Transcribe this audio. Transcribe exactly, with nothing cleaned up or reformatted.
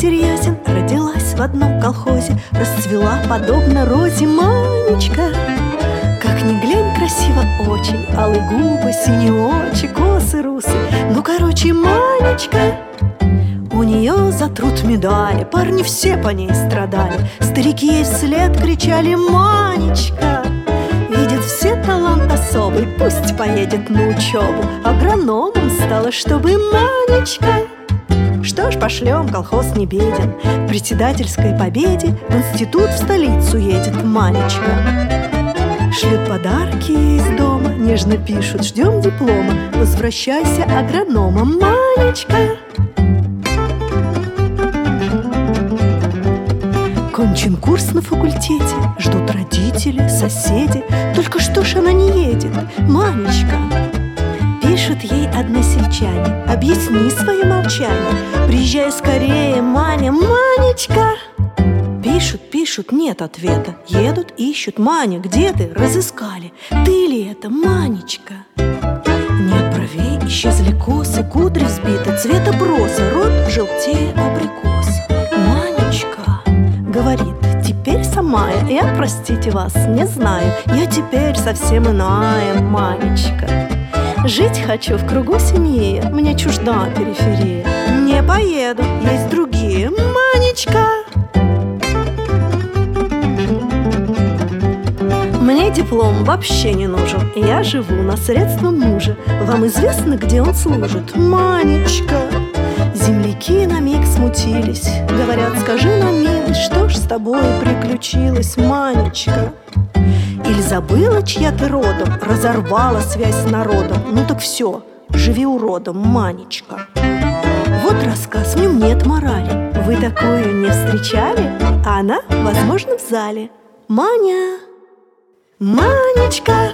серьезен, родилась в одном колхозе, расцвела подобно розе Манечка. Как ни глянь, красиво очень, алые губы, синие очи, косы русы. Ну, короче, Манечка. У нее за труд медали, парни все по ней страдали, старики ей вслед кричали: Манечка! Видит все талант особый, пусть поедет на учебу, агрономом стала, чтобы Манечка. Что ж, пошлем, колхоз не беден, к председательской победе в институт в столицу едет Манечка. Шлют подарки из дома, нежно пишут: ждем диплома, возвращайся агрономом, Манечка. Кончен курс на факультете, ждут родители, соседи. Только что ж она не едет, Манечка? Пишут ей односельчане: объясни свое молчание, приезжай скорее, Маня, Манечка. Пишут, пишут, нет ответа, едут, ищут: Маня, где ты? Разыскали. Ты ли это, Манечка? Нет бровей, исчезли косы, кудри взбиты, цвета броса, рот желтее абрикоса. Манечка говорит: теперь сама я, простите вас, не знаю, я теперь совсем иная, Манечка. Жить хочу в кругу семьи, мне чужда периферия. Не поеду, есть другие, Манечка. Мне диплом вообще не нужен, я живу на средства мужа. Вам известно, где он служит, Манечка? Земляки на миг смутились, говорят: скажи нам, милость, что ж с тобой приключилось, Манечка? Или забыла, чья ты родом, разорвала связь с народом? Ну так все, живи уродом, Манечка. Вот рассказ, в нем нет морали. Вы такую не встречали? А она, возможно, в зале. Маня, Манечка.